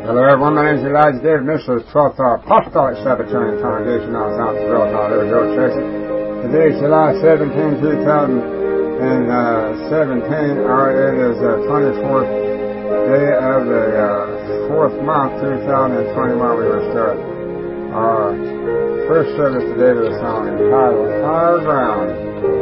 Hello everyone, my name is Elijah David, minister of the 12th Apostolic Sabbatarian Congregation out in Southville, Colorado, Texas. Today is July 17, 2017. It is the 24th day of the 4th month, 2021. We will start our first service today to the song entitled Higher Ground.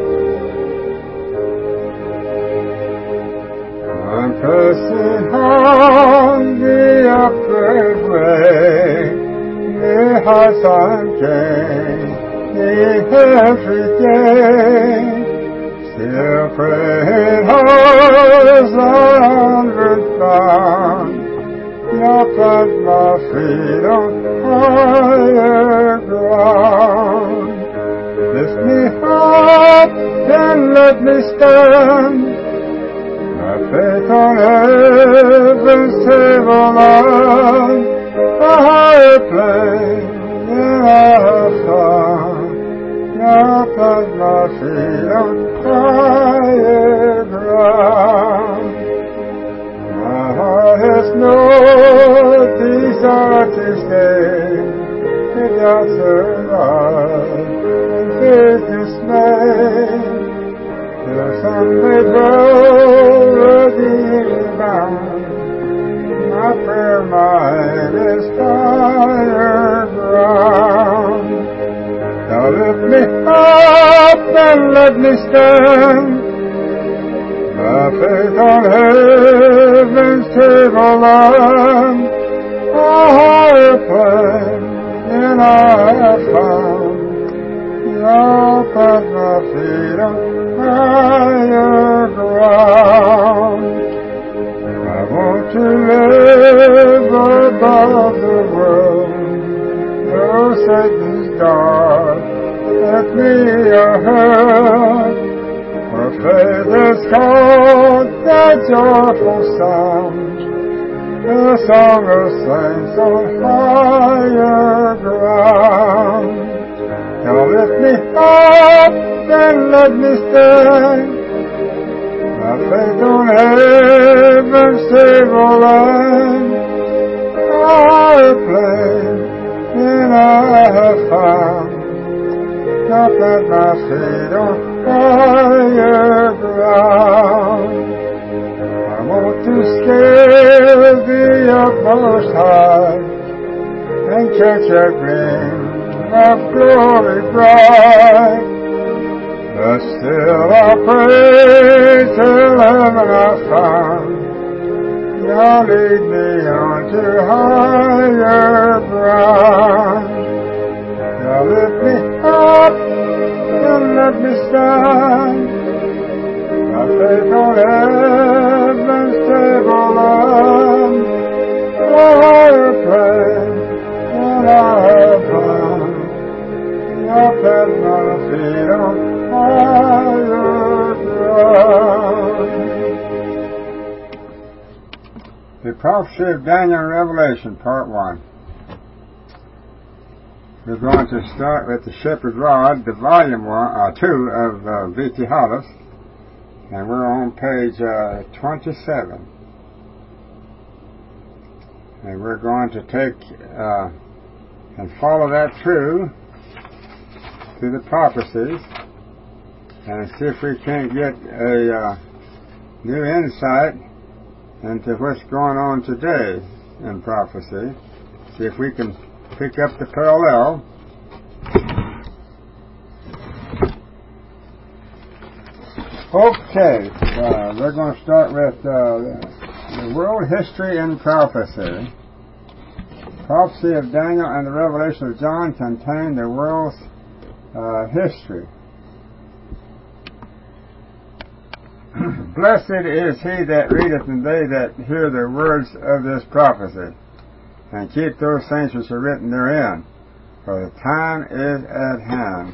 I'm pressing on the upward way, the heights I'm gained, every day, still praying hard as onward bound, now plant my feet on higher ground. Lift me up and let me stand, my faith on heaven's table on a higher plane than I have found. Now plant my feet on higher ground. My heart has no desire to stay without survive and faith dismay. Till someday bound, my prayer mind is higher ground. Now lift me up and let me stand, my faith on heaven's table on a higher plane than I have found. Now plant my feet on higher ground. I want to live above the world, though Satan's dart at me are hurled. For faith has called that joyful sound, the song of saints on higher ground. Now lift me up and let me stand, my faith on heaven's table on a higher plane than I have found. Now plant my feet on higher ground. I want to scale the utmost high and catch a gleam of glory bright. But still I pray till heaven I found. Now lead me on to higher ground. Now lift me up and let me stand, my faith on heaven's table on a higher plane than I have found. Now plant my feet on higher ground. The Prophecy of Daniel and Revelation, Part 1. We're going to start with the Shepherd's Rod, the Volume 2 of V.T. Hollis, and we're on page 27. And we're going to take and follow that through to the prophecies and see if we can't get a new insight into what's going on today in prophecy. See if we can pick up the parallel. Okay, we're going to start with the world history and prophecy. Prophecy of Daniel and the Revelation of John contain the world's history. Blessed is he that readeth and they that hear the words of this prophecy, and keep those things which are written therein, for the time is at hand.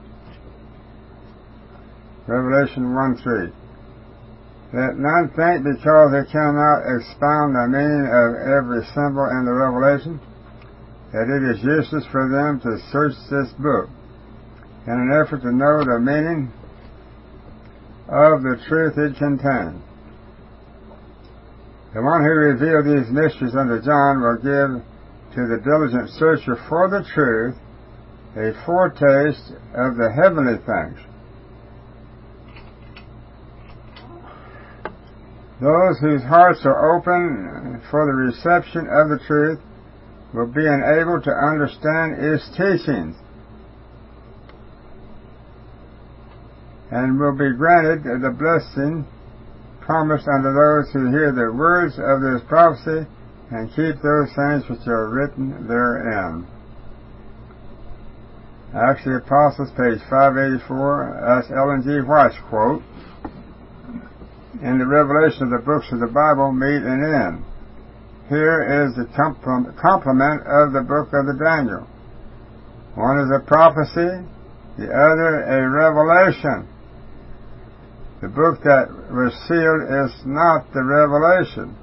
Revelation 1:3. Let none think, because they cannot expound the meaning of every symbol in the Revelation, that it is useless for them to search this book in an effort to know the meaning of the truth it contains. The one who revealed these mysteries unto John will give to the diligent searcher for the truth a foretaste of the heavenly things. Those whose hearts are open for the reception of the truth will be enabled to understand its teachings, and will be granted the blessing promised unto those who hear the words of this prophecy and keep those things which are written therein. Acts of the Apostles, page 584, that's Ellen G. White's quote. In the revelation of the books of the Bible meet an end. Here is the complement of the book of the Daniel. One is a prophecy, the other a revelation. The book that was sealed is not the revelation,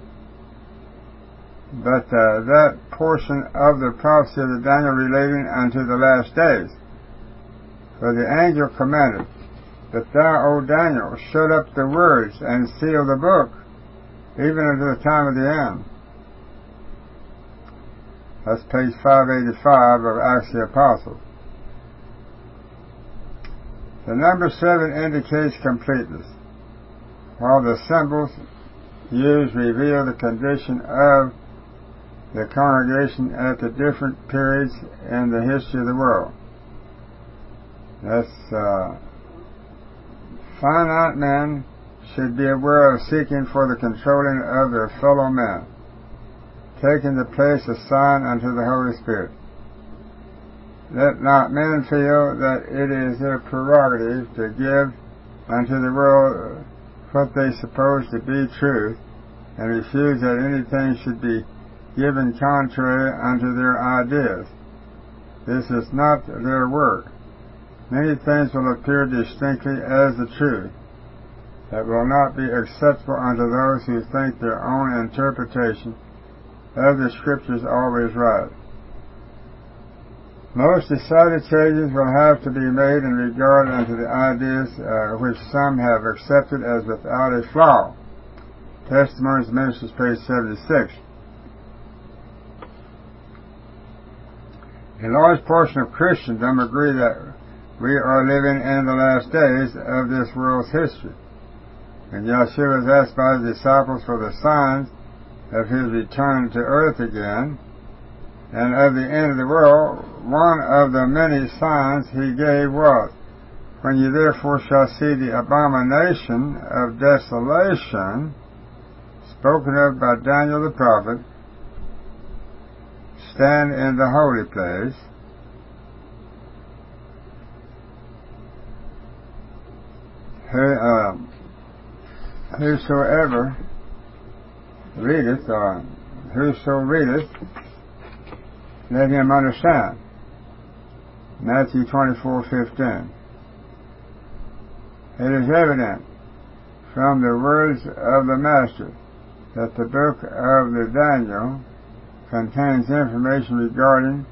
but that portion of the prophecy of the Daniel relating unto the last days. For the angel commanded that thou, O Daniel, shut up the words and seal the book, even unto the time of the end. That's page 585 of Acts of the Apostles. The number 7 indicates completeness, while the symbols used reveal the condition of the congregation at the different periods in the history of the world. That's finite men should be aware of seeking for the controlling of their fellow men, taking the place assigned unto the Holy Spirit. Let not men feel that it is their prerogative to give unto the world what they suppose to be truth, and refuse that anything should be given contrary unto their ideas. This is not their work. Many things will appear distinctly as the truth, that will not be acceptable unto those who think their own interpretation of the Scriptures always right. Most decided changes will have to be made in regard unto the ideas which some have accepted as without a flaw. Testimonies of Ministers, page 76. A large portion of Christendom agree that we are living in the last days of this world's history. When Yeshua was asked by his disciples for the signs of his return to earth again, and of the end of the world, one of the many signs he gave was, when you therefore shall see the abomination of desolation, spoken of by Daniel the prophet, stand in the holy place, whosoever readeth, or whoso readeth, let him understand. Matthew 24:15. It is evident from the words of the Master that the book of the Daniel contains information regarding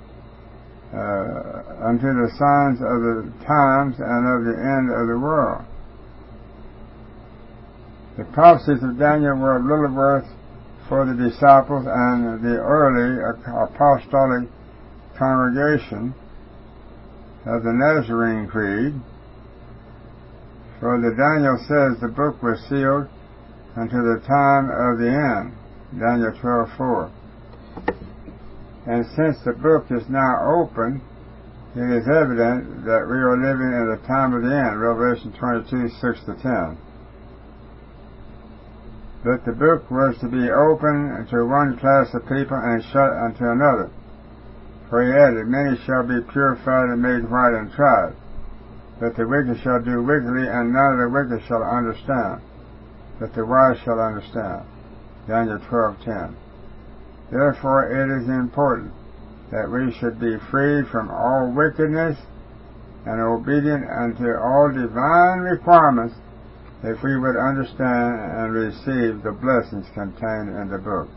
unto the signs of the times and of the end of the world. The prophecies of Daniel were of little worth for the disciples and the early apostolic congregation of the Nazarene Creed, for the Daniel says the book was sealed unto the time of the end, Daniel 12:4. And since the book is now open, it is evident that we are living in the time of the end, Revelation 22:6-10. But the book was to be open to one class of people and shut unto another. For he added, many shall be purified and made white and tried. But the wicked shall do wickedly, and none of the wicked shall understand. But the wise shall understand. Daniel 12:10. Therefore it is important that we should be free from all wickedness and obedient unto all divine requirements, if we would understand and receive the blessings contained in the book.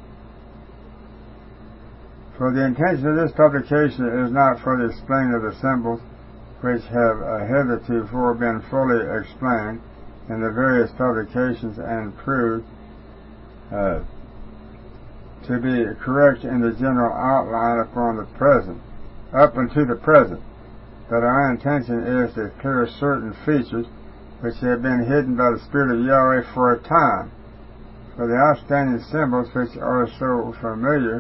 For the intention of this publication is not for the explaining of the symbols which have heretofore been fully explained in the various publications and proved to be correct in the general outline upon the present, up unto the present. But our intention is to clear certain features which have been hidden by the Spirit of Yahweh for a time. For the outstanding symbols which are so familiar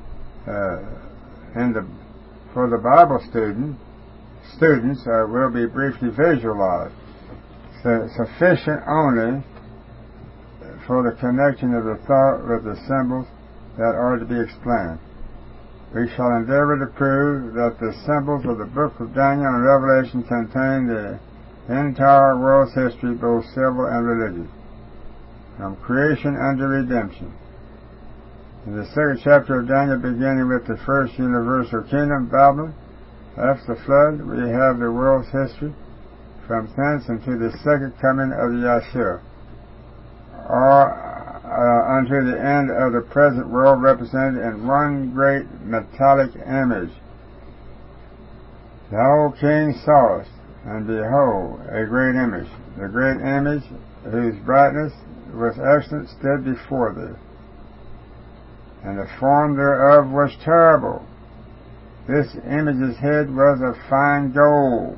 for the Bible students will be briefly visualized. Sufficient only for the connection of the thought with the symbols that are to be explained. We shall endeavor to prove that the symbols of the book of Daniel and Revelation contain the entire world's history, both civil and religious, from creation unto redemption. In the second chapter of Daniel, beginning with the first universal kingdom, Babylon, after the flood, we have the world's history from thence unto the second coming of Yahshua, or unto the end of the present world, represented in one great metallic image. The old king saw it, and behold, a great image. The great image, whose brightness was excellent, stood before thee, and the form thereof was terrible. This image's head was of fine gold,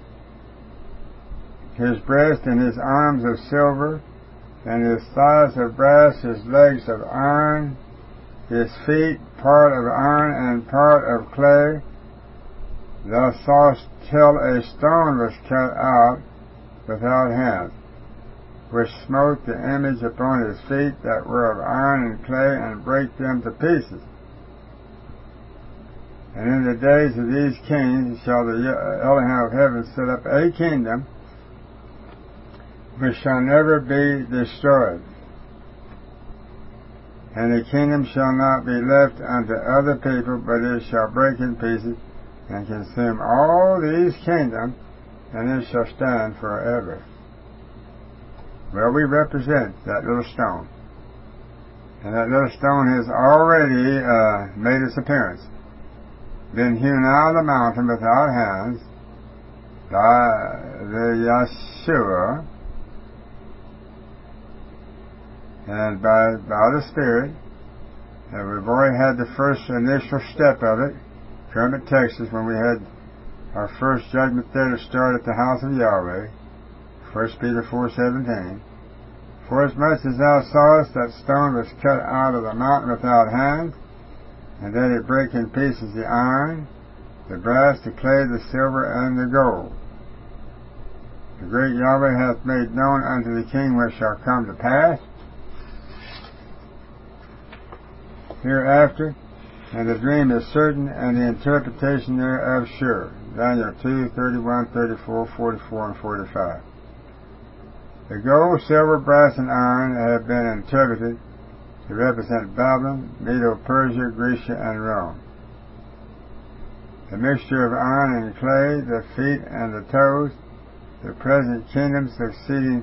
his breast and his arms of silver, and his thighs of brass, his legs of iron, his feet part of iron and part of clay. Thou sawest till a stone was cut out without hands, which smote the image upon his feet that were of iron and clay, and brake them to pieces. And in the days of these kings shall the Elohim of heaven set up a kingdom which shall never be destroyed, and the kingdom shall not be left unto other people, but it shall break in pieces and consume all these kingdoms, and it shall stand forever. Well, we represent that little stone, and that little stone has already made its appearance, been hewn out of the mountain without hands by the Yahshua, and by the Spirit. And we've already had the first initial step of it, Kermit, Texas, when we had our first judgment there to start at the house of Yahweh, 1 Peter 4:17. For as much as thou sawest that stone was cut out of the mountain without hands, and that it brake in pieces the iron, the brass, the clay, the silver, and the gold. The great Yahweh hath made known unto the king what shall come to pass hereafter, and the dream is certain, and the interpretation thereof sure. Daniel 2:31, 34, 44, and 45. The gold, silver, brass, and iron have been interpreted to represent Babylon, Medo-Persia, Grecia, and Rome. The mixture of iron and clay, the feet and the toes, the present kingdom succeeding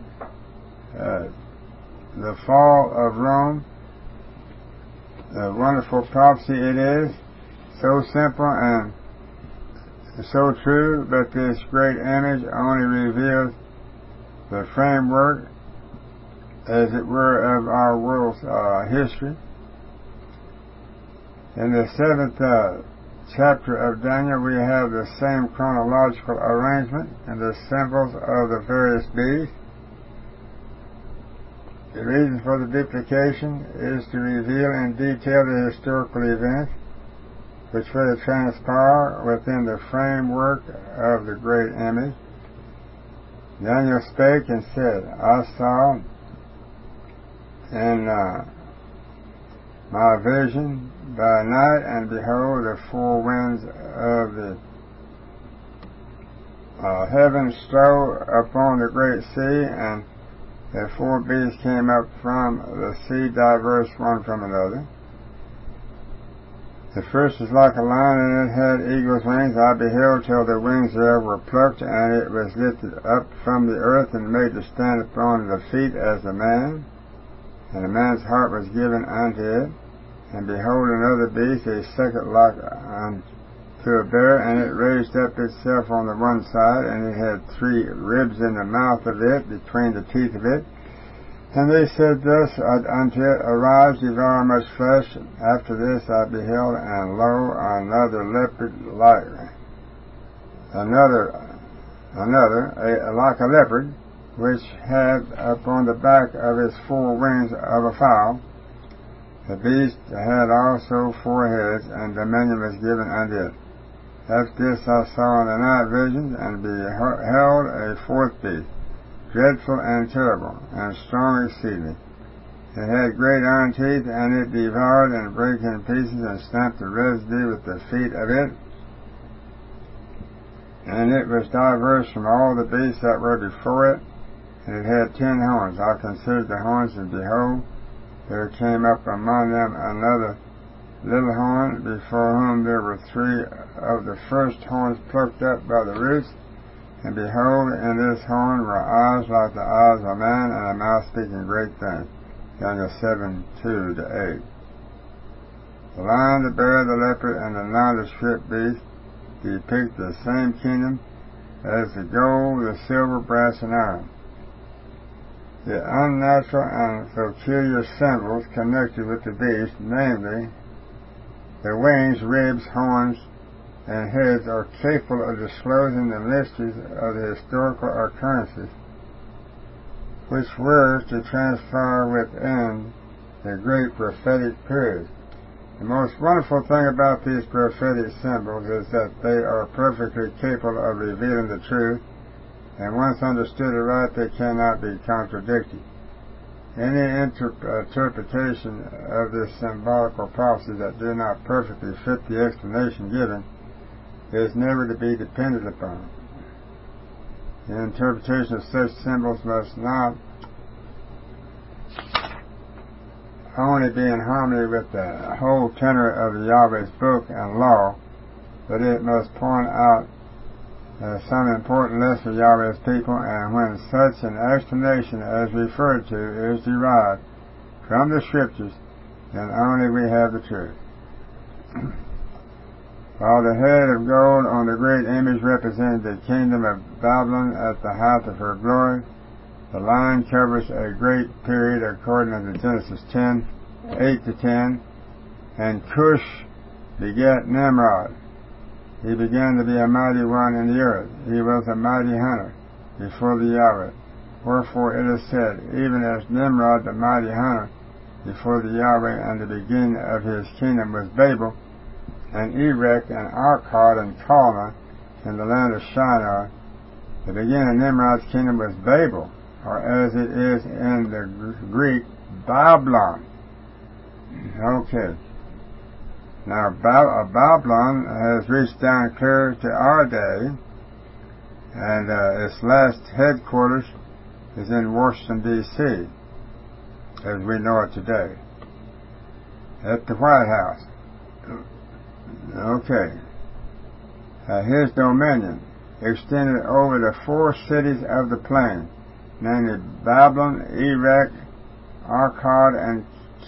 the fall of Rome. A wonderful prophecy it is, so simple and so true, but this great image only reveals the framework, as it were, of our world's history. In the 7th chapter of Daniel, we have the same chronological arrangement and the symbols of the various beasts. The reason for the duplication is to reveal in detail the historical events which will transpire within the framework of the great image. Daniel spake and said, I saw in my vision by night, and behold, the four winds of the heaven strode upon the great sea, and the four beasts came up from the sea, diverse one from another. The first was like a lion, and it had eagle's wings. I beheld till the wings thereof were plucked, and it was lifted up from the earth, and made to stand upon the feet as a man. And a man's heart was given unto it. And behold, another beast, a second like unto a bear, and it raised up itself on the one side, and it had 3 ribs in the mouth of it, between the teeth of it, And they said thus unto it, Arise, devour much flesh. After this I beheld, and lo, another leopard like a leopard, which had upon the back of his 4 wings of a fowl. The beast had also 4 heads, and dominion was given unto it. After this I saw in the night visions, and beheld a 4th beast, dreadful and terrible, and strong exceedingly. It had great iron teeth, and it devoured and brake in pieces, and stamped the residue with the feet of it. And it was diverse from all the beasts that were before it, and it had 10 horns. I considered the horns, and behold, there came up among them another little horn, before whom there were 3 of the first horns plucked up by the roots. And behold, in this horn were eyes like the eyes of a man, and a mouth speaking great things. Daniel 7:2-8. The lion, the bear, the leopard, and the nondescript beast depict the same kingdom as the gold, the silver, brass, and iron. The unnatural and peculiar symbols connected with the beast, namely the wings, ribs, horns, and heads, are capable of disclosing the mysteries of the historical occurrences which were to transpire within the great prophetic period. The most wonderful thing about these prophetic symbols is that they are perfectly capable of revealing the truth, and once understood aright, they cannot be contradicted. Any interpretation of this symbolical prophecy that do not perfectly fit the explanation given is never to be depended upon. The interpretation of such symbols must not only be in harmony with the whole tenor of the Yahweh's book and law, but it must point out some important lesson of Yahweh's people, and when such an explanation as referred to is derived from the Scriptures, then only we have the truth. While the head of gold on the great image represented the kingdom of Babylon at the height of her glory, the line covers a great period according to Genesis 10:8-10, and Cush begat Nimrod. He began to be a mighty one in the earth. He was a mighty hunter before the Yahweh. Wherefore it is said, even as Nimrod the mighty hunter before the Yahweh, and the beginning of his kingdom was Babel, and Erech, and Akkad, and Calneh in the land of Shinar. The beginning of Nimrod's kingdom was Babel, or as it is in the Greek, Babylon. Okay. Now, Babylon has reached down clear to our day, and its last headquarters is in Washington, D.C., as we know it today, at the White House. Okay. His dominion extended over the 4 cities of the plain, namely Babylon, Erech, Akkad, and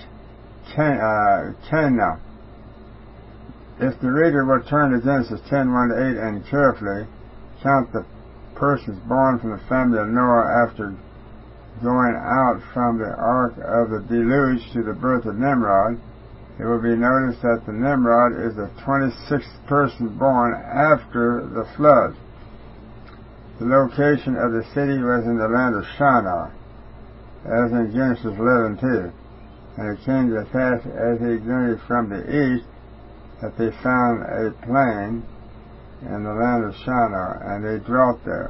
Calneh. If the reader will turn to Genesis 10:1-8 and carefully count the persons born from the family of Noah after going out from the ark of the deluge to the birth of Nimrod, it will be noticed that the Nimrod is the 26th person born after the flood. The location of the city was in the land of Shinar, as in Genesis 11:2. And it came to pass, as he journeyed from the east, that they found a plain in the land of Shinar, and they dwelt there.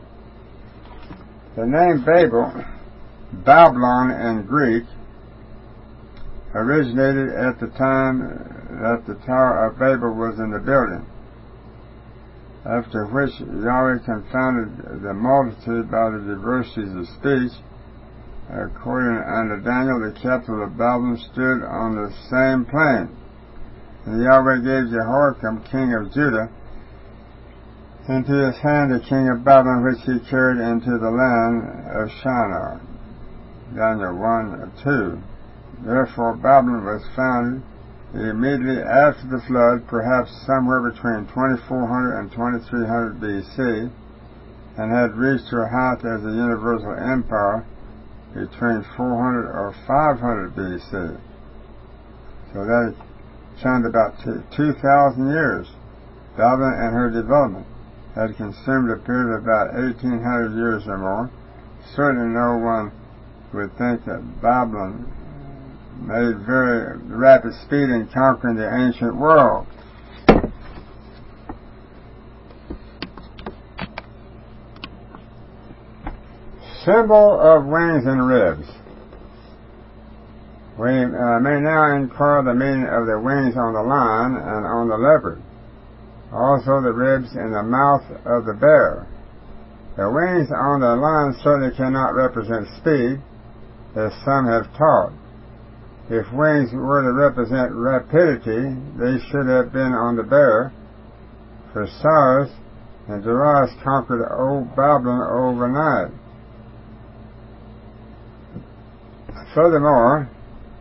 The name Babylon in Greek, originated at the time that the Tower of Babel was in the building, after which Yahweh confounded the multitude by the diversities of speech. According unto Daniel, the capital of Babylon stood on the same plain. And Yahweh gave Jehoiakim, king of Judah, into his hand the king of Babylon, which he carried into the land of Shinar. Daniel 1:2. Therefore Babylon was founded immediately after the flood, perhaps somewhere between 2400 and 2300 B.C., and had reached her height as a universal empire between 400 or 500 BC. So that spanned about 2,000 years. Babylon and her development had consumed a period of about 1,800 years or more. Certainly no one would think that Babylon made very rapid speed in conquering the ancient world. Symbol of wings and ribs. We may now inquire the meaning of the wings on the lion and on the leopard, also the ribs in the mouth of the bear. The wings on the lion certainly cannot represent speed, as some have taught. If wings were to represent rapidity, they should have been on the bear, for Cyrus and Darius conquered old Babylon overnight. Furthermore,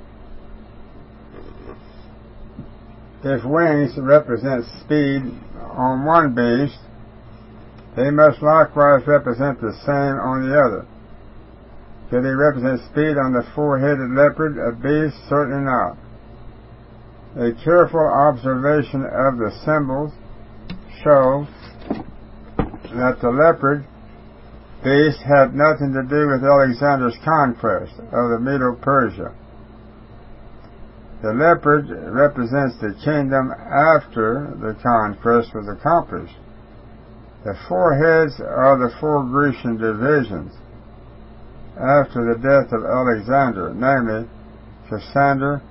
if wings represent speed on one beast, they must likewise represent the same on the other. Do they represent speed on the four-headed leopard, a beast? Certainly not. A careful observation of the symbols shows that the leopard beast had nothing to do with Alexander's conquest of the Medo-Persia. The leopard represents the kingdom after the conquest was accomplished. The four heads are the four Grecian divisions after the death of Alexander, namely Cassander,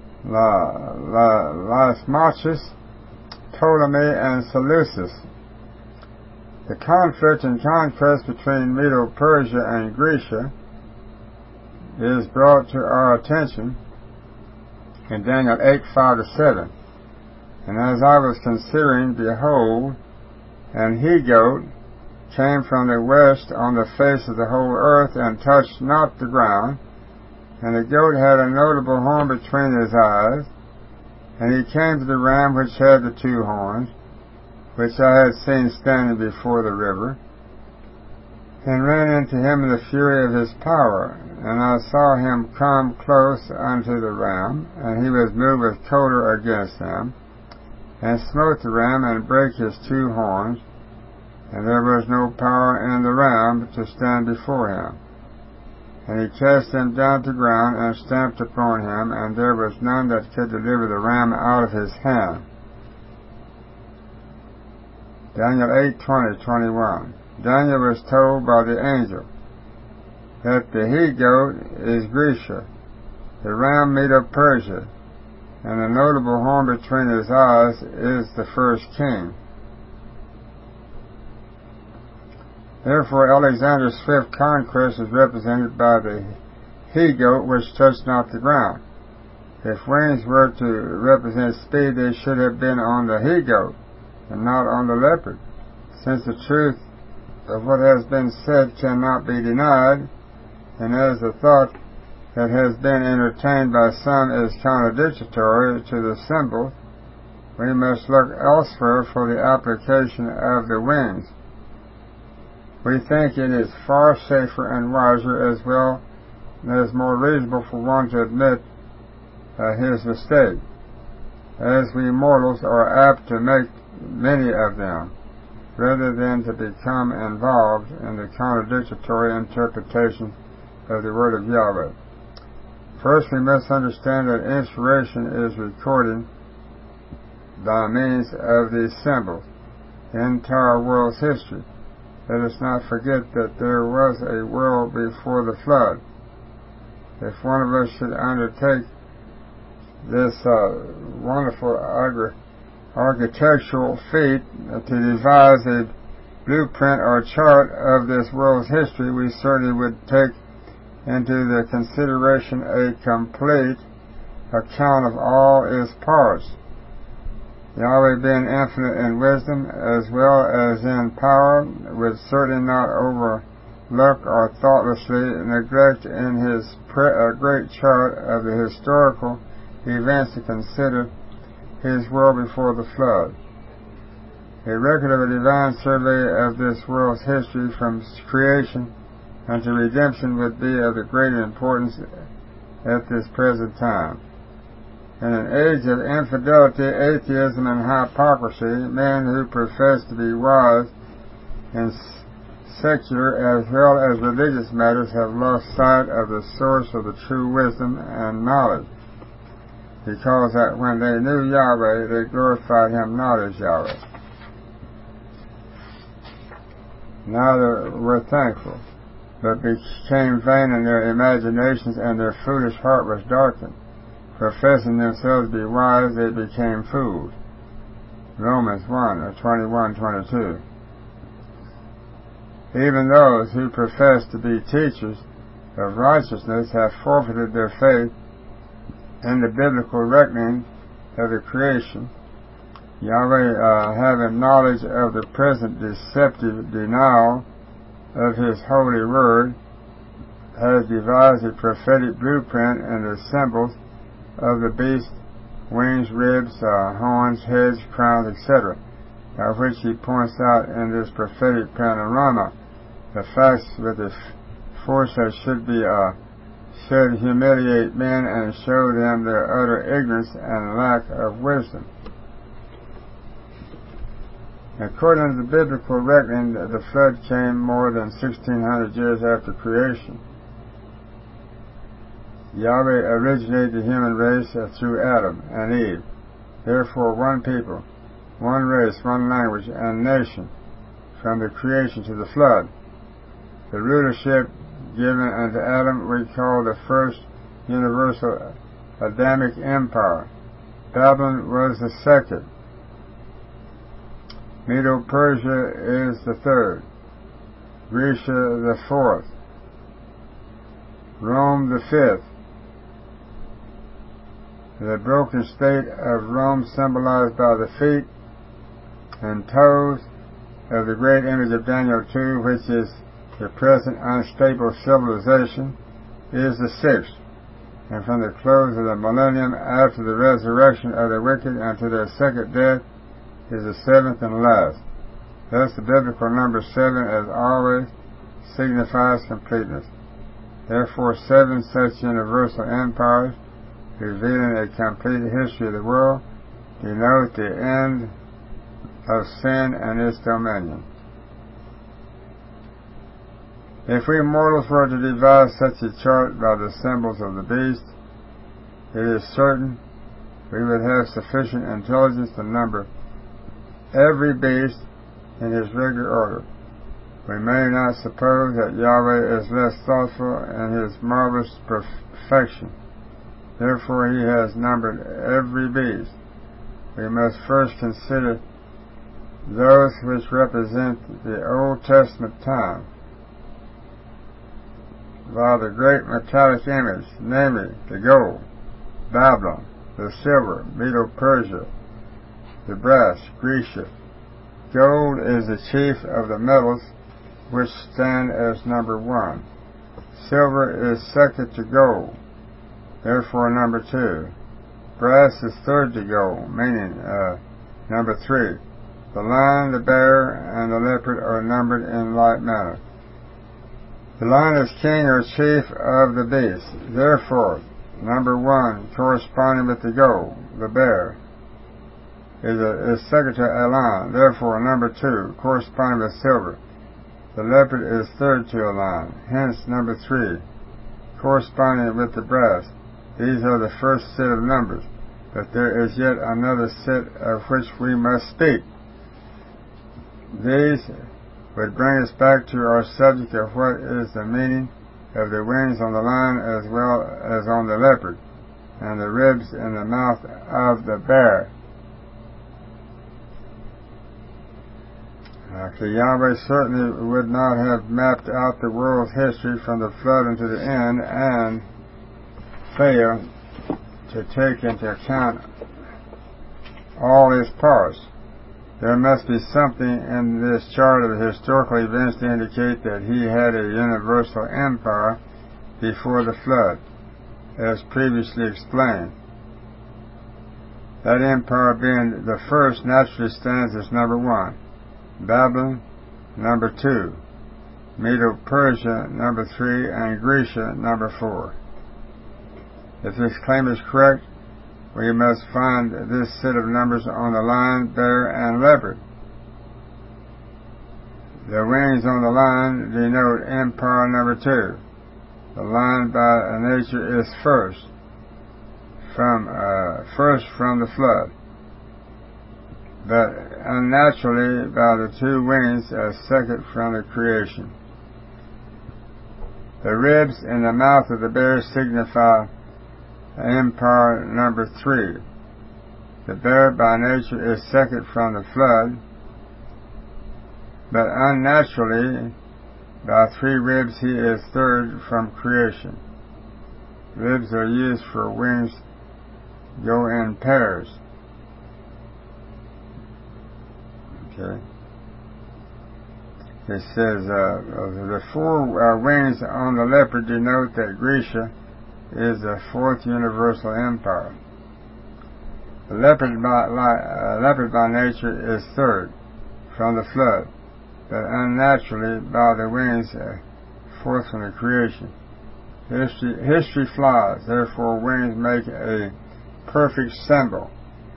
Lysimachus, Ptolemy, and Seleucus. The conflict and conquest between Medo-Persia and Grecia is brought to our attention in Daniel 8:5-7. And as I was considering, behold, an he-goat came from the west on the face of the whole earth and touched not the ground. And the goat had a notable horn between his eyes. And he came to the ram which had the two horns, which I had seen standing before the river, and ran into him in the fury of his power. And I saw him come close unto the ram, and he was moved with choler against him, and smote the ram, and brake his two horns, and there was no power in the ram to stand before him. And he cast him down to the ground, and stamped upon him, and there was none that could deliver the ram out of his hand. Daniel 8:20-21. Daniel was told by the angel that the he-goat is Grecia, the ram Medo-Persia, and the notable horn between his eyes is the first king. Therefore Alexander's swift conquest is represented by the he-goat which touched not the ground. If wings were to represent speed, they should have been on the he-goat and not on the leopard, since the truth of what has been said cannot be denied, and as the thought that has been entertained by some is contradictory to the symbol, we must look elsewhere for the application of the wings. We think it is far safer and wiser, as well as more reasonable for one to admit his mistake, as we mortals are apt to make many of them, rather than to become involved in the contradictory interpretation of the Word of Yahweh. First, we must understand that inspiration is recorded by means of these symbols the entire world's history. Let us not forget that there was a world before the flood. If one of us should undertake this wonderful architectural feat to devise a blueprint or chart of this world's history, we certainly would take into the consideration a complete account of all its parts. Yahweh, being infinite in wisdom as well as in power, would certainly not overlook or thoughtlessly neglect in his great chart of the historical events to consider his world before the flood. A record of a divine survey of this world's history from creation unto redemption would be of the greater importance at this present time. In an age of infidelity, atheism, and hypocrisy, men who profess to be wise in secular as well as religious matters have lost sight of the source of the true wisdom and knowledge, because that when they knew Yahweh, they glorified Him not as Yahweh. Neither were thankful, but became vain in their imaginations, and their foolish heart was darkened. Professing themselves to be wise, they became fools. Romans 1:21-22. Even those who profess to be teachers of righteousness have forfeited their faith in the biblical reckoning of the creation. Yahweh, having knowledge of the present deceptive denial of His holy word, has devised a prophetic blueprint and the symbols of the beast, wings, ribs, horns, heads, crowns, etc., by which He points out in this prophetic panorama the facts with the force that should humiliate men and show them their utter ignorance and lack of wisdom. According to the biblical reckoning, the flood came more than 1,600 years after creation. Yahweh originated the human race through Adam and Eve. Therefore, one people, one race, one language, and nation from the creation to the flood. The rulership given unto Adam we call the first universal Adamic empire. Babylon was the second. Medo-Persia is the third. Grecia the fourth. Rome the fifth. The broken state of Rome, symbolized by the feet and toes of the great image of Daniel 2, which is the present unstable civilization, is the sixth, and from the close of the millennium after the resurrection of the wicked unto their second death is the seventh and last. Thus the biblical number 7, as always, signifies completeness. Therefore 7 such universal empires, revealing a complete history of the world, denote the end of sin and its dominion. If we mortals were to devise such a chart by the symbols of the beast, it is certain we would have sufficient intelligence to number every beast in his regular order. We may not suppose that Yahweh is less thoughtful in His marvelous perfection. Therefore He has numbered every beast. We must first consider those which represent the Old Testament time by the great metallic image, namely the gold, Babylon, the silver, Medo-Persia, the brass, Grecia. Gold is the chief of the metals, which stand as number 1. Silver is second to gold, therefore number 2. Brass is third to gold, meaning number 3. The lion, the bear, and the leopard are numbered in like manner. The lion is king or chief of the beasts. Therefore, number 1, corresponding with the gold, the bear, is second to a lion. Therefore, number 2, corresponding with silver, the leopard is third to a lion. Hence, number 3, corresponding with the brass. These are the first set of numbers, but there is yet another set of which we must speak. These would bring us back to our subject of what is the meaning of the wings on the lion as well as on the leopard, and the ribs in the mouth of the bear. Yahweh certainly would not have mapped out the world's history from the flood unto the end and fail to take into account all its parts. There must be something in this chart of historical events to indicate that He had a universal empire before the flood, as previously explained. That empire being the first naturally stands as number 1. Babylon, number 2. Medo-Persia, number 3, and Grecia, number 4. If this claim is correct, we must find this set of numbers on the lion, bear, and leopard. The wings on the lion denote empire number 2. The lion by nature is first from the flood, but unnaturally by the 2 wings as second from the creation. The ribs in the mouth of the bear signify empire number 3. The bear by nature is second from the flood, but unnaturally by 3 ribs he is third from creation. Ribs are used for wings go in pairs. Okay. It says the 4 wings on the leopard denote that Grecia is the 4th universal empire. The leopard by nature is third from the flood, but unnaturally by the wings 4th from the creation. History flies, therefore wings make a perfect symbol.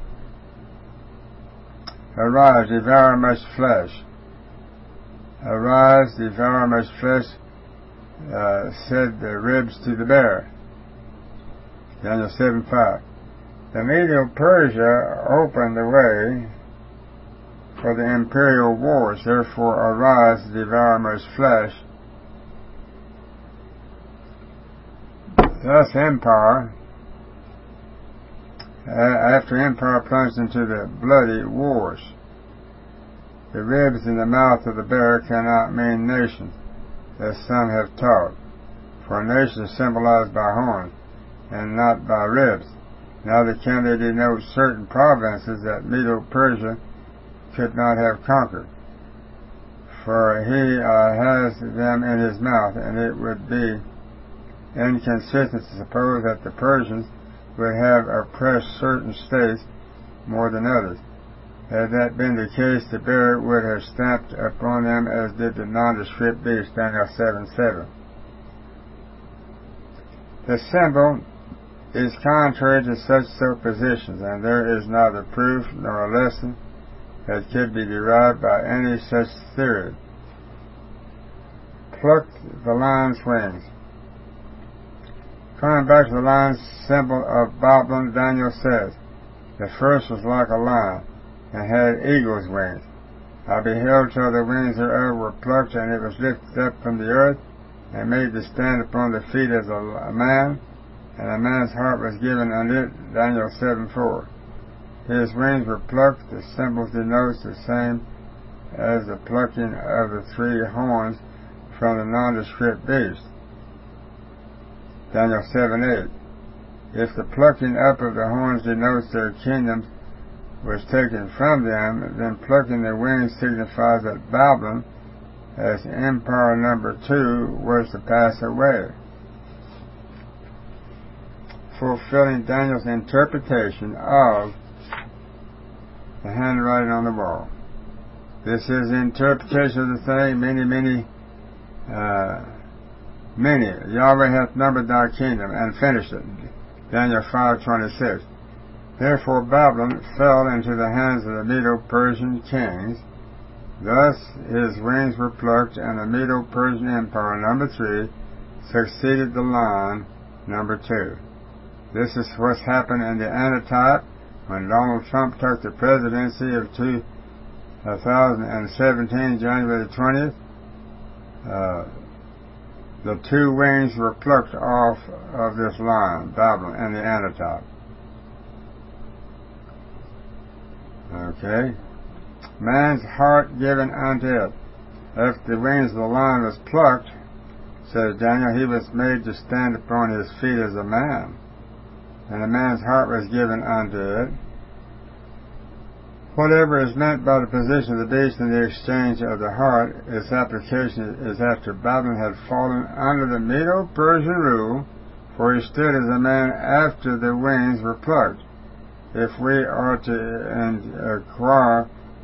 Arise, devour much flesh. Arise, devour much flesh, said the ribs to the bear. Daniel 7:5. The Medo-Persia opened the way for the imperial wars, therefore arise, devour much flesh. Thus empire, after empire plunged into the bloody wars. The ribs in the mouth of the bear cannot mean nation, as some have taught, for a nation is symbolized by horns, and not by ribs. Neither can they denote certain provinces that Medo-Persia could not have conquered, for he has them in his mouth, and it would be inconsistent to suppose that the Persians would have oppressed certain states more than others. Had that been the case, the bear would have stamped upon them as did the nondescript beast, Daniel 7:7. The symbol is contrary to such suppositions, and there is neither proof nor a lesson that could be derived by any such theory. Plucked the lion's wings. Coming back to the lion's symbol of Babylon, Daniel says, the first was like a lion, and had eagle's wings. I beheld till the wings thereof were plucked, and it was lifted up from the earth, and made to stand upon the feet as a man, and a man's heart was given unto it, Daniel 7:4. His wings were plucked. The symbol denotes the same as the plucking of the 3 horns from the nondescript beast, Daniel 7:8. If the plucking up of the horns denotes their kingdoms was taken from them, then plucking the wings signifies that Babylon, as empire number 2, was to pass away, fulfilling Daniel's interpretation of the handwriting on the wall. This is the interpretation of the thing, many. Yahweh hath numbered thy kingdom, and finished it. Daniel 5:26. Therefore Babylon fell into the hands of the Medo-Persian kings. Thus his wings were plucked, and the Medo-Persian Empire, number 3, succeeded the lion, number 2. This is what's happened in the antitype when Donald Trump took the presidency of 2017, January 20th. The 2 wings were plucked off of this lion, Babylon, in the antitype. Okay. Man's heart given unto it. After the wings of the lion was plucked, says Daniel, he was made to stand upon his feet as a man, and a man's heart was given unto it. Whatever is meant by the position of the beast in the exchange of the heart, its application is after Babylon had fallen under the Medo-Persian rule, for he stood as a man after the wings were plucked. If we are to inquire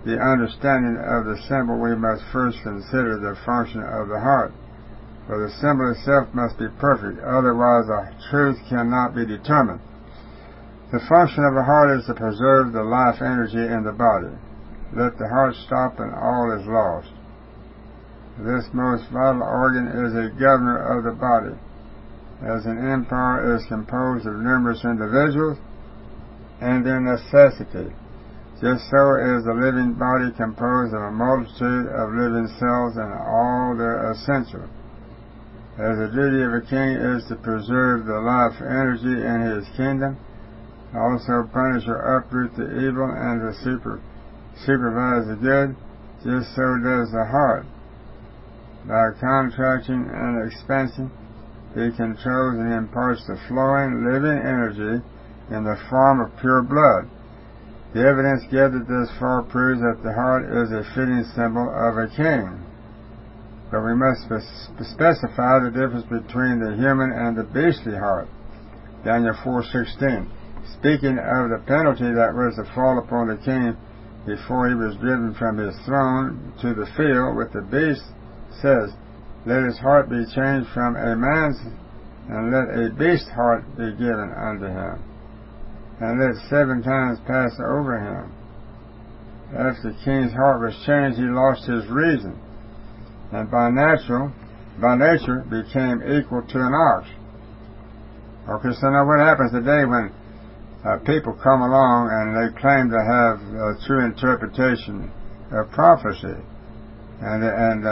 the understanding of the symbol, we must first consider the function of the heart. For the symbol itself must be perfect, otherwise the truth cannot be determined. The function of the heart is to preserve the life energy in the body. Let the heart stop and all is lost. This most vital organ is a governor of the body. As an empire is composed of numerous individuals and their necessity, just so is the living body composed of a multitude of living cells and all their essentials. As the duty of a king is to preserve the life energy in his kingdom, also punish or uproot the evil and to supervise the good, just so does the heart. By contraction and expansion, he controls and imparts the flowing, living energy in the form of pure blood. The evidence gathered thus far proves that the heart is a fitting symbol of a king. But we must specify the difference between the human and the beastly heart. Daniel 4:16. Speaking of the penalty that was to fall upon the king before he was driven from his throne to the field with the beast, says, "Let his heart be changed from a man's, and let a beast's heart be given unto him, and let 7 times pass over him." After the king's heart was changed, he lost his reason, and by nature became equal to an ox. Okay, so now what happens today when people come along and they claim to have a true interpretation of prophecy, and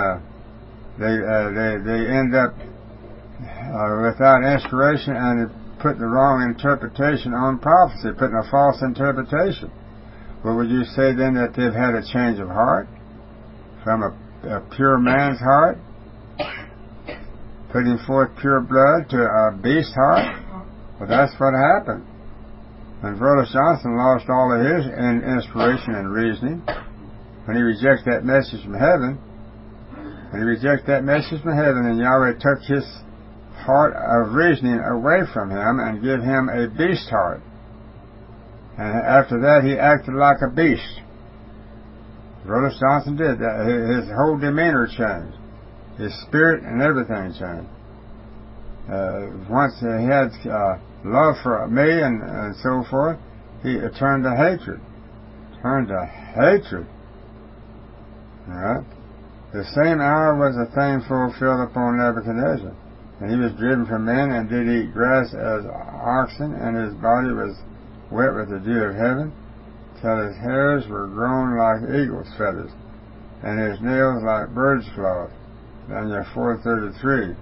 they end up without inspiration and putting the wrong interpretation on prophecy, putting a false interpretation. Well, would you say then that they've had a change of heart from a pure man's heart, putting forth pure blood, to a beast heart? Well, that's what happened. When Verlis Johnson lost all of his inspiration and reasoning, when he rejected that message from heaven, and Yahweh took his heart of reasoning away from him and gave him a beast heart. And after that, he acted like a beast. Verlis Johnson did that. His whole demeanor changed. His spirit and everything changed. Once he had love for me and so forth, he turned to hatred. All right? The same hour was the thing fulfilled upon Nebuchadnezzar. And he was driven from men and did eat grass as oxen, and his body was wet with the dew of heaven, till his hairs were grown like eagle's feathers, and his nails like bird's claws. Daniel 4:33.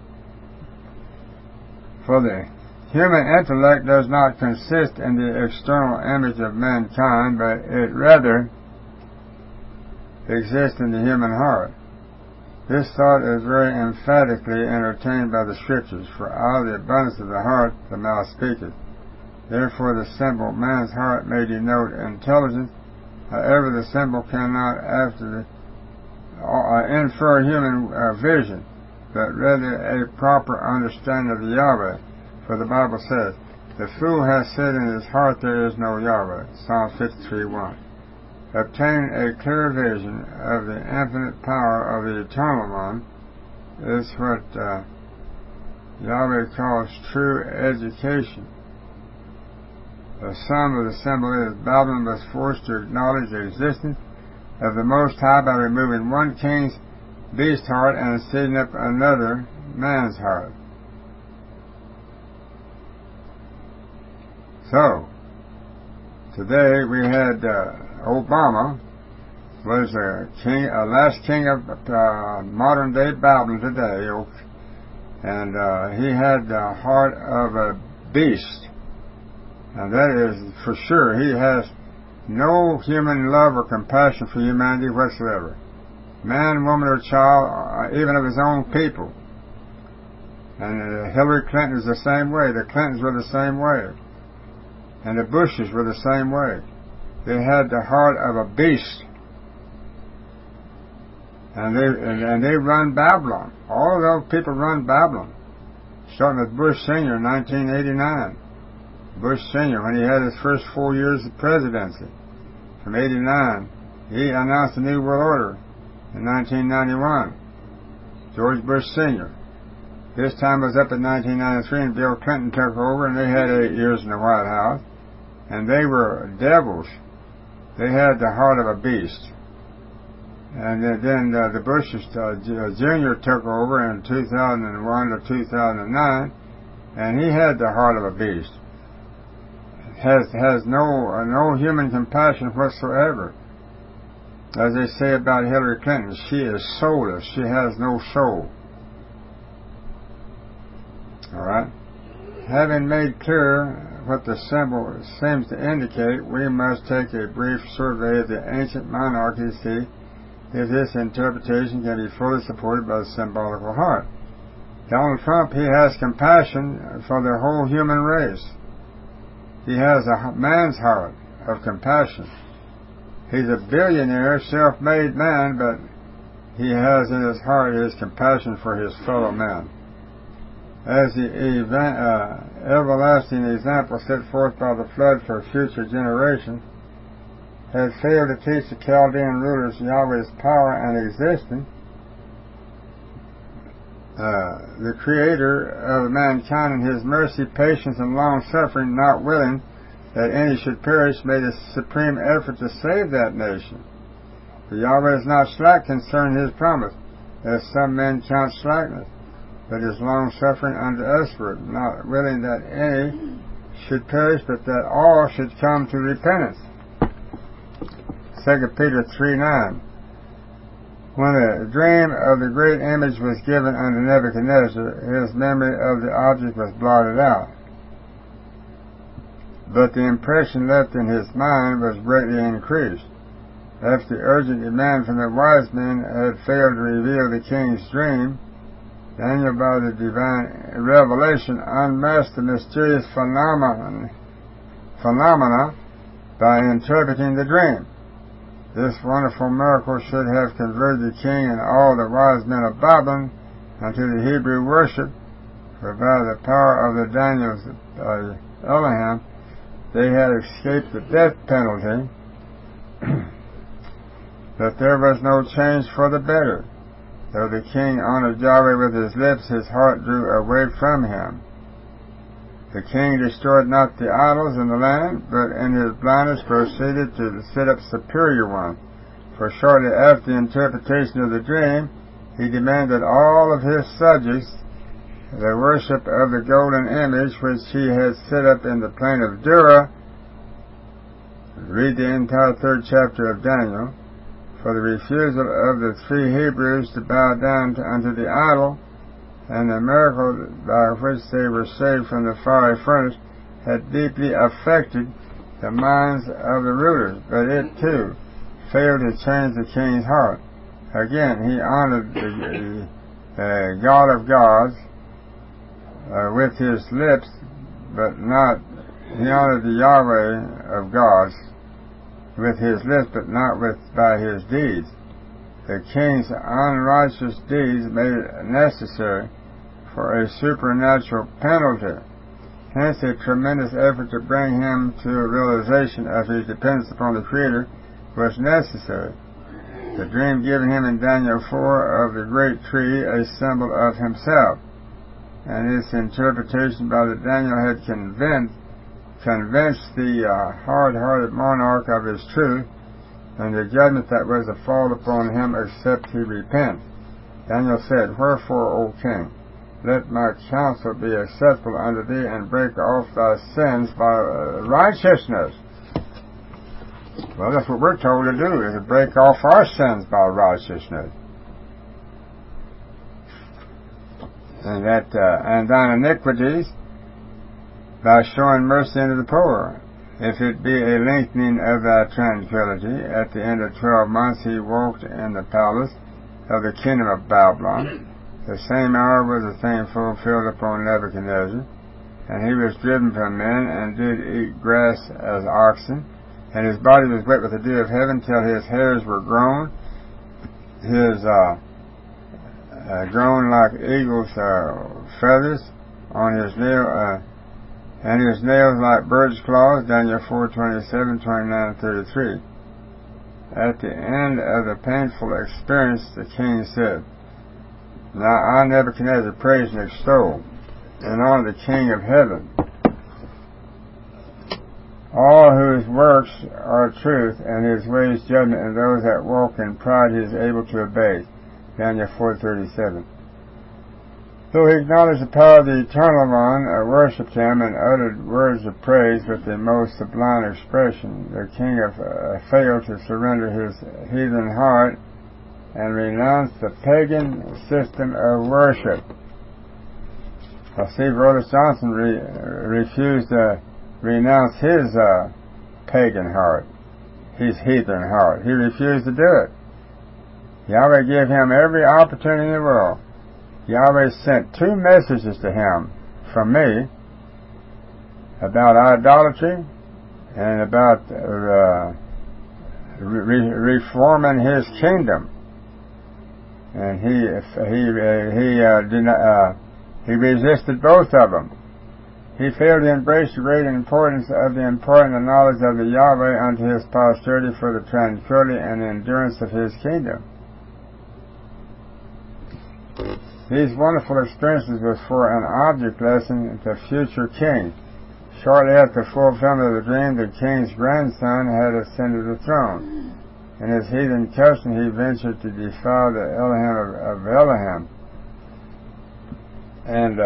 For the human intellect does not consist in the external image of mankind, but it rather exists in the human heart. This thought is very emphatically entertained by the Scriptures, for out of the abundance of the heart the mouth speaketh. Therefore the symbol man's heart may denote intelligence. However, the symbol cannot infer human vision, but rather a proper understanding of the Yahweh. For the Bible says, "The fool hath said in his heart, there is no Yahweh." Psalm 53:1. Obtaining a clear vision of the infinite power of the Eternal One is what Yahweh calls true education. The sum of the symbol is Babylon was forced to acknowledge the existence of the Most High by removing one king's beast heart and setting up another man's heart. So, today we had Obama was a last king of modern day Babylon today, and he had the heart of a beast, and that is for sure. He has no human love or compassion for humanity whatsoever, man, woman, or child, even of his own people. And Hillary Clinton is the same way. The Clintons were the same way, and the Bushes were the same way. They had the heart of a beast, and they run Babylon. All of those people run Babylon, starting with Bush Sr. in 1989. Bush Sr., when he had his first 4 years of presidency, from 89 He announced a new world order in 1991. George Bush Sr. His time was up in 1993, and Bill Clinton took over, and they had 8 years in the White House. And they were devils. They had the heart of a beast. And then the Bushes Jr. took over in 2001 to 2009, and he had the heart of a beast. Has no human compassion whatsoever. As they say about Hillary Clinton, she is soulless. She has no soul. All right. Having made clear what the symbol seems to indicate, we must take a brief survey of the ancient monarchy to see if this interpretation can be fully supported by the symbolical heart. Donald Trump, he has compassion for the whole human race. He has a man's heart of compassion. He's a billionaire, self-made man, but he has in his heart his compassion for his fellow man. As the everlasting example set forth by the flood for future generations had failed to teach the Chaldean rulers Yahweh's power and existence, the Creator of mankind in His mercy, patience, and long-suffering, not willing that any should perish, made a supreme effort to save that nation. For Yahweh is not slack concerning His promise, as some men count slackness, but is long-suffering unto usward, not willing that any should perish, but that all should come to repentance. 2 Peter 3:9. When the dream of the great image was given unto Nebuchadnezzar, his memory of the object was blotted out. But the impression left in his mind was greatly increased. After the urgent demand from the wise men had failed to reveal the king's dream, Daniel, by the divine revelation, unmasked the mysterious phenomena by interpreting the dream. This wonderful miracle should have converted the king and all the wise men of Babylon unto the Hebrew worship, for by the power of the Daniel's Elohim they had escaped the death penalty, but there was no change for the better. Though the king honored Yahweh with his lips, his heart drew away from him. The king destroyed not the idols in the land, but in his blindness proceeded to set up superior ones. For shortly after the interpretation of the dream, he demanded all of his subjects the worship of the golden image which he had set up in the plain of Dura. Read the entire 3rd chapter of Daniel. For the refusal of the 3 Hebrews to bow down unto the idol, and the miracle by which they were saved from the fiery furnace, had deeply affected the minds of the rulers, but it too failed to change the king's heart. Again, he honored the God of gods with his lips, but not, he honored the Yahweh of gods with his lips, but not by his deeds. The king's unrighteous deeds made it necessary for a supernatural penalty. Hence, a tremendous effort to bring him to a realization of his dependence upon the Creator was necessary. The dream given him in Daniel 4 of the great tree, a symbol of himself, and its interpretation by the Daniel had convinced the hard-hearted monarch of his truth, and the judgment that was to fall upon him except he repent. Daniel said, Wherefore, O king, let my counsel be acceptable unto thee, and break off thy sins by righteousness. Well, that's what we're told to do, is to break off our sins by righteousness. And thine iniquities by showing mercy unto the poor. If it be a lengthening of thy tranquility, at the end of 12 months he walked in the palace of the kingdom of Babylon. The same hour was the thing fulfilled upon Nebuchadnezzar, and he was driven from men, and did eat grass as oxen, and his body was wet with the dew of heaven, till his hairs were grown, grown like eagle's feathers on his nail, and his nails like bird's claws, Daniel 4:27, 29, and 33. At the end of the painful experience, the king said, "Now I, Nebuchadnezzar, praise and extol and honor the King of heaven, all whose works are truth, and his ways judgment, and those that walk in pride he is able to obey." Daniel 4:37. Though he acknowledged the power of the Eternal One, worshipped him, and uttered words of praise with the most sublime expression, the king failed to surrender his heathen heart and renounced the pagan system of worship. Steve Rhodes Johnson refused to renounce his pagan heart, his heathen heart. He refused to do it. Yahweh gave him every opportunity in the world. Yahweh sent 2 messages to him from me about idolatry and about reforming his kingdom. And he resisted both of them. He failed to embrace the great importance of the important knowledge of the Yahweh unto his posterity for the tranquility and endurance of his kingdom. These wonderful experiences were for an object lesson to future king. Shortly after fulfillment of the dream, the king's grandson had ascended the throne. In his heathen custom, he ventured to defile the Elohim of Elohim, and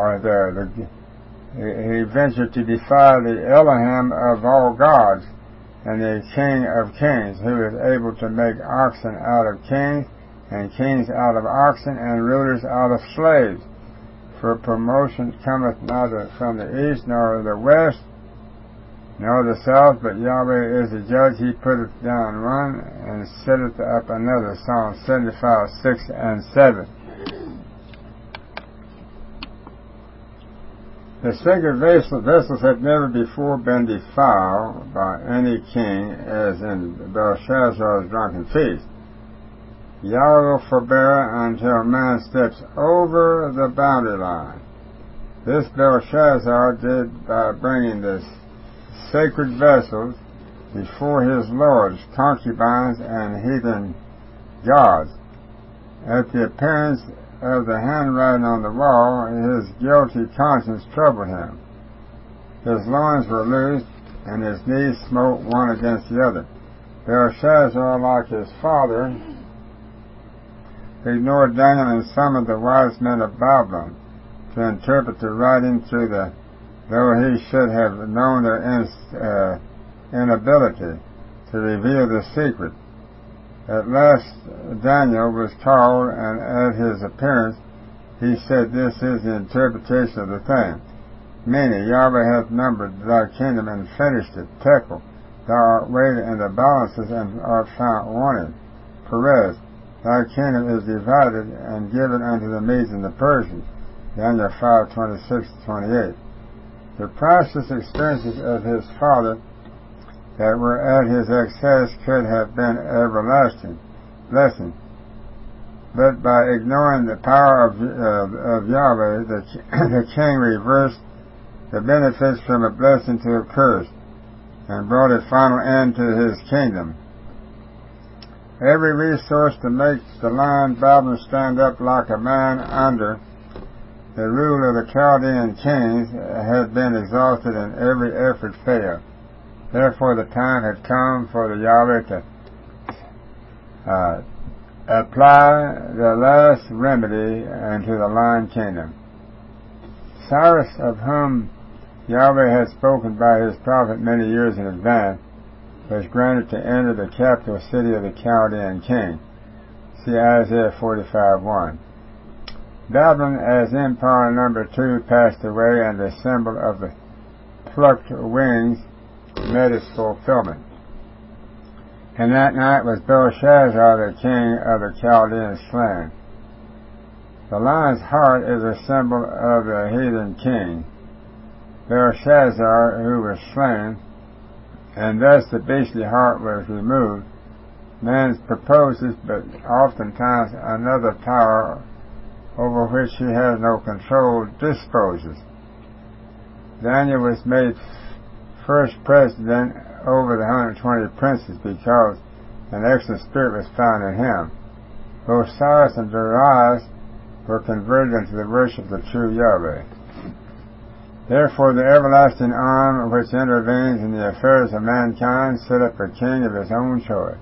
he ventured to defy the Elohim of all gods, and the King of kings, who is able to make oxen out of kings, and kings out of oxen, and rulers out of slaves. For promotion cometh neither from the east, nor the west, nor the south, but Yahweh is the judge. He putteth down one, and setteth up another. Psalm 75, 6 and 7. The sacred vessels had never before been defiled by any king, as in Belshazzar's drunken feast. Yahweh will forbear until man steps over the boundary line. This Belshazzar did by bringing the sacred vessels before his lords, concubines, and heathen gods. At the appearance of the handwriting on the wall, his guilty conscience troubled him. His loins were loosed, and his knees smote one against the other. Belshazzar, like his father, ignored Daniel and summoned the wise men of Babylon to interpret the writing though he should have known their inability to reveal the secret. At last Daniel was called, and at his appearance he said, "This is the interpretation of the thing. Meaning, Yahweh hath numbered thy kingdom and finished it. Tekel, thou art weighed in the balances and art found wanting. Perez, thy kingdom is divided and given unto the Medes and the Persians." Daniel 5:26-28. The priceless experiences of his father that were at his excess could have been everlasting lesson. But by ignoring the power of Yahweh, the king reversed the benefits from a blessing to a curse and brought a final end to his kingdom. Every resource to make the lion Babylon stand up like a man under the rule of the Chaldean kings had been exhausted, and every effort failed. Therefore the time had come for the Yahweh to apply the last remedy unto the lion kingdom. Cyrus, of whom Yahweh had spoken by his prophet many years in advance, was granted to enter the capital city of the Chaldean king. See Isaiah 45:1. Babylon, as empire number 2, passed away, and the symbol of the plucked wings met its fulfillment. And that night was Belshazzar, the king of the Chaldeans, slain. The lion's heart is a symbol of the heathen king, Belshazzar, who was slain, and thus the beastly heart was removed. Man proposes, but oftentimes another power over which he has no control disposes. Daniel was made first president over the 120 princes because an excellent spirit was found in him. Both Cyrus and Darius were converted into the worship of the true Yahweh. Therefore the everlasting arm which intervenes in the affairs of mankind set up a king of his own choice.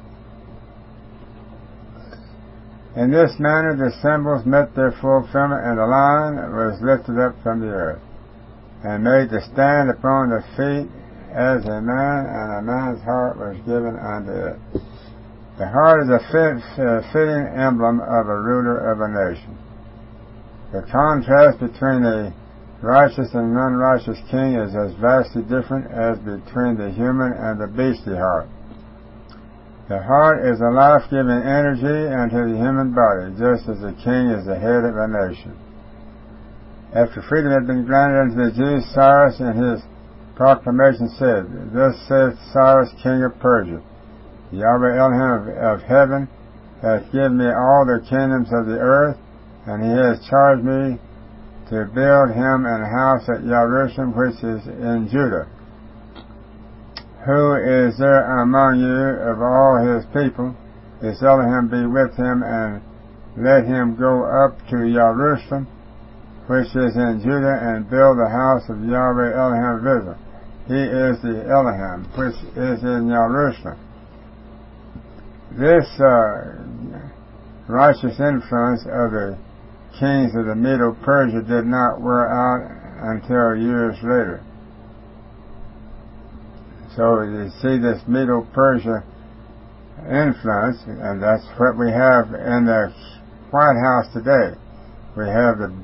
In this manner the symbols met their fulfillment, and the lion was lifted up from the earth, and made to stand upon the feet as a man, and a man's heart was given unto it. The heart is a fitting emblem of a ruler of a nation. The contrast between the righteous and unrighteous king is as vastly different as between the human and the beastly heart. The heart is a life-giving energy unto the human body, just as the king is the head of a nation. After freedom had been granted unto the Jews, Cyrus in his proclamation said, Thus saith Cyrus, king of Persia, Yahweh Elohim of heaven hath given me all the kingdoms of the earth, and he has charged me to build him an house at Jerusalem, which is in Judah. Who is there among you of all his people? His Elohim be with him, and let him go up to Jerusalem, which is in Judah, and build the house of Yahweh Elohim of Israel. He is the Elohim, which is in Jerusalem. This righteous influence of the kings of the Medo-Persia did not wear out until years later. So you see this Medo-Persia influence, and that's what we have in the White House today. We have the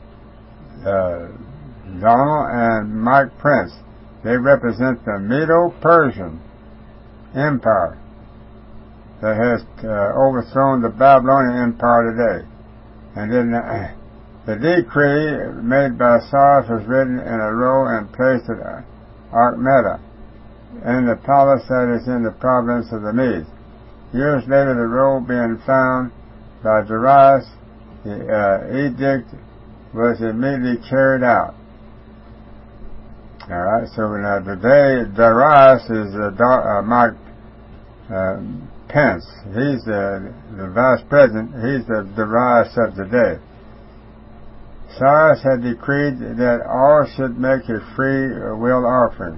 Donald and Mike Pence. They represent the Medo-Persian Empire that has overthrown the Babylonian Empire today. And then the decree made by Cyrus was written in a roll and placed at Archmeda, in the palace that is in the province of the Medes. Years later, the roll being found by Darius, the edict was immediately carried out. Alright, so now today Darius is Mike Pence. He's the vice president. He's the Darius of today. Cyrus had decreed that all should make a free will offering,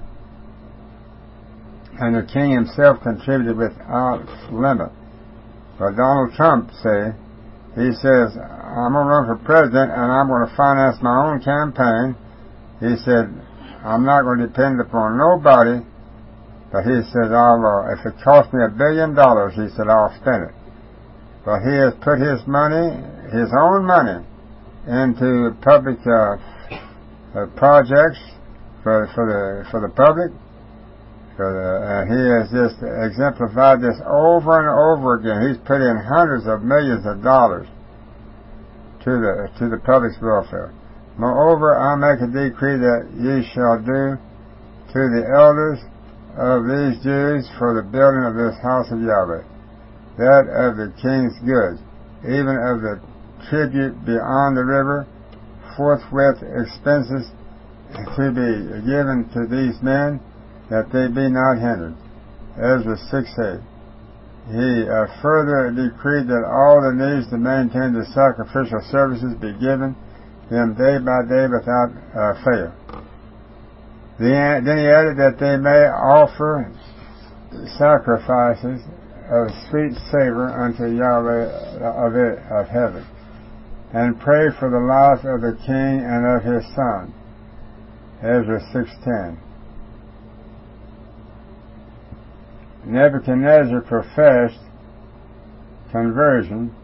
and the king himself contributed without limit. But Donald Trump he says, I'm going to run for president and I'm going to finance my own campaign. He said, I'm not going to depend upon nobody. But he said, if it costs me $1 billion, he said, I'll spend it. But he has put his money, his own money, into public projects for the public. He has just exemplified this over and over again. He's put in hundreds of millions of dollars to the public's welfare. Moreover, I make a decree that ye shall do to the elders of these Jews for the building of this house of Yahweh, that of the king's goods, even of the tribute beyond the river, forthwith expenses to be given to these men, that they be not hindered. Ezra 6:8. He further decreed that all the needs to maintain the sacrificial services be given them day by day without fail. Then he added that they may offer sacrifices of sweet savor unto Yahweh of heaven, and pray for the life of the king and of his son. Ezra 6:10. Nebuchadnezzar professed conversion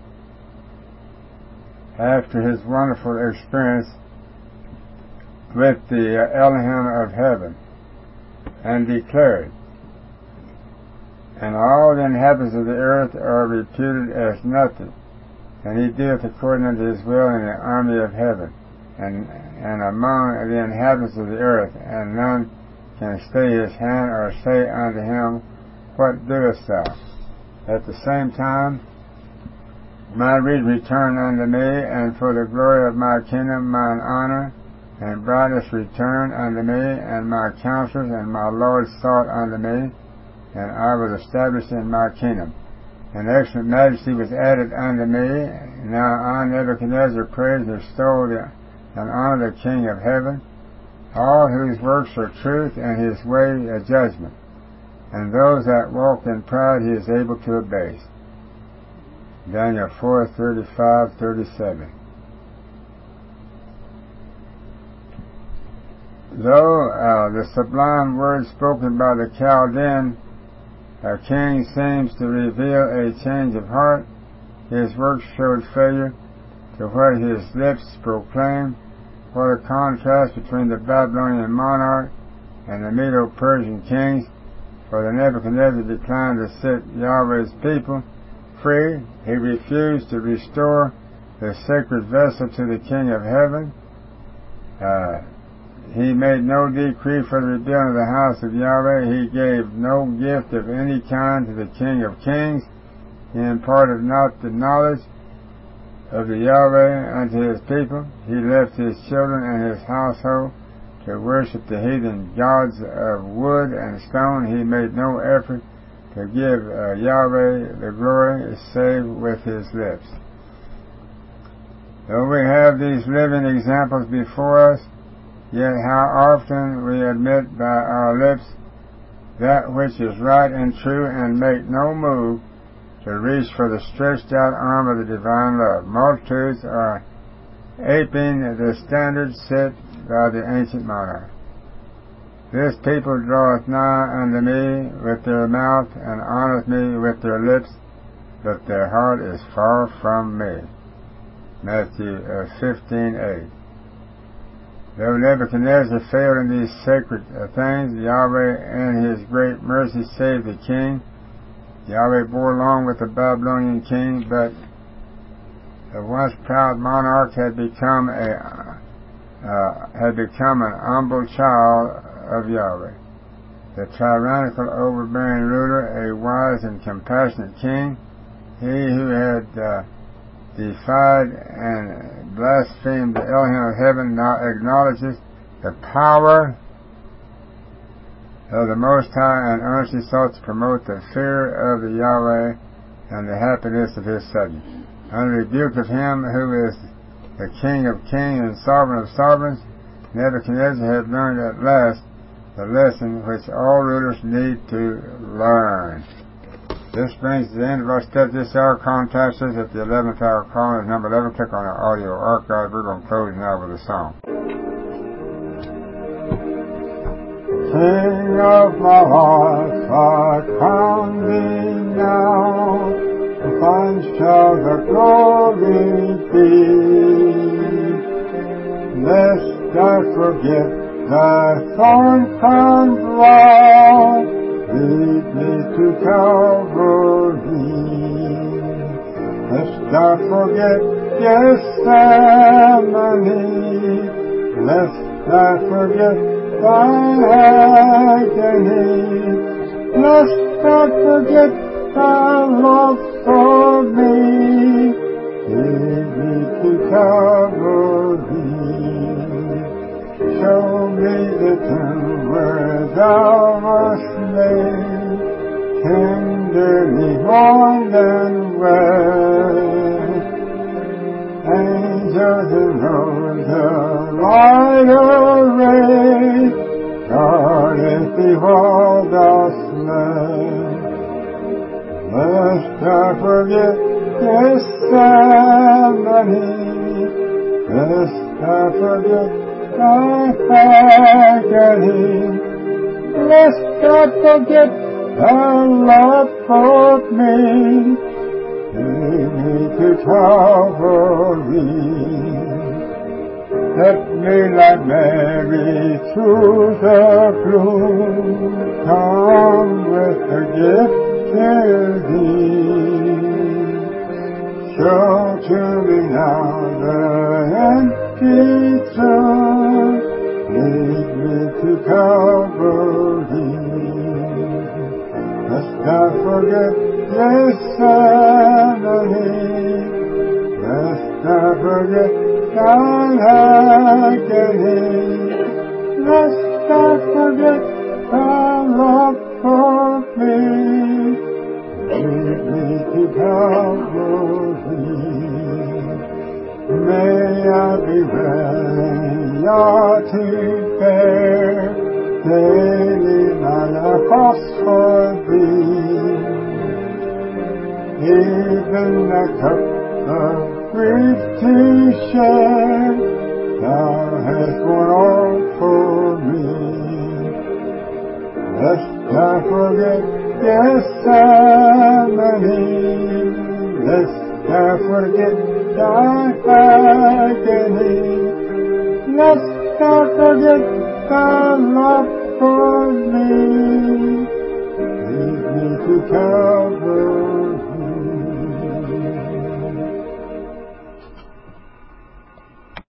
after his wonderful experience with the Elohim of heaven, and declared, and all the inhabitants of the earth are reputed as nothing, and he doeth according unto his will in the army of heaven, and among the inhabitants of the earth, and none can stay his hand or say unto him, What doest thou? At the same time, my reed returned unto me, and for the glory of my kingdom mine honor and brightness returned unto me, and my counselors and my lords sought unto me, and I was established in my kingdom. And excellent majesty was added unto me. Now I, Nebuchadnezzar, praise and extol and honor the King of heaven, all whose works are truth, and his way a judgment. And those that walk in pride he is able to abase. Daniel 4:35-37. Though the sublime words spoken by the Chaldean king seems to reveal a change of heart, his works showed failure to what his lips proclaimed. What a contrast between the Babylonian monarch and the Medo-Persian kings. For the Nebuchadnezzar declined to set Yahweh's people free. He refused to restore the sacred vessel to the King of heaven. He made no decree for the rebuilding of the house of Yahweh. He gave no gift of any kind to the King of kings. He imparted not the knowledge of the Yahweh unto his people. He left his children and his household to worship the heathen gods of wood and stone. He made no effort to give Yahweh the glory save with his lips. Though we have these living examples before us, yet how often we admit by our lips that which is right and true, and make no move to reach for the stretched out arm of the divine love. Multitudes are aping the standards set by the ancient monarch. This people draweth nigh unto me with their mouth, and honoreth me with their lips, but their heart is far from me. Matthew 15:8. Though Nebuchadnezzar failed in these sacred things, Yahweh in his great mercy saved the king. Yahweh bore along with the Babylonian king, but the once proud monarch had become an humble child of Yahweh. The tyrannical, overbearing ruler, a wise and compassionate king, he who had defied and blasphemed the Elohim of heaven, now acknowledges the power of the Most High, and earnestly sought to promote the fear of the Yahweh and the happiness of his subjects. Under the rebuke of him who is the King of kings and Sovereign of sovereigns, Nebuchadnezzar had learned at last the lesson which all rulers need to learn. This brings to the end of our study this hour. Contact us at the 11th hour call. Is number 11. Click on our audio archive. We're going to close now with a song. King of my heart, I crown thee now, thine shall the glory be. Lest I forget thy thorn-crowned brow, lead me to Calvary. Lest I forget Gethsemane, lest I forget thine agony, lest I forget thy love for me. Lead me to Calvary. Show me the tomb where thou wast laid, tenderly mourned and wed. Angels in robes of light arrayed, guardeth thee while thou slept. Lest I forget Gethsemane, lest I forget thy agony, lest I forget thy love for me. Lead me to Calvary. Let me like Mary through the gloom come with a gift to thee. Show to me now the empty tomb. Lead me to Calvary. Lest I forget Gethsemane, lest I forget thine agony, lest I forget thy love for me. to Calvary. May I be ready to bear daily my cross for Thee. Even the cup of grief to share, Thou hast borne all for me. Lest I forget Gethsemane, lest I forget Thy agony, lest I forget Thy love for me.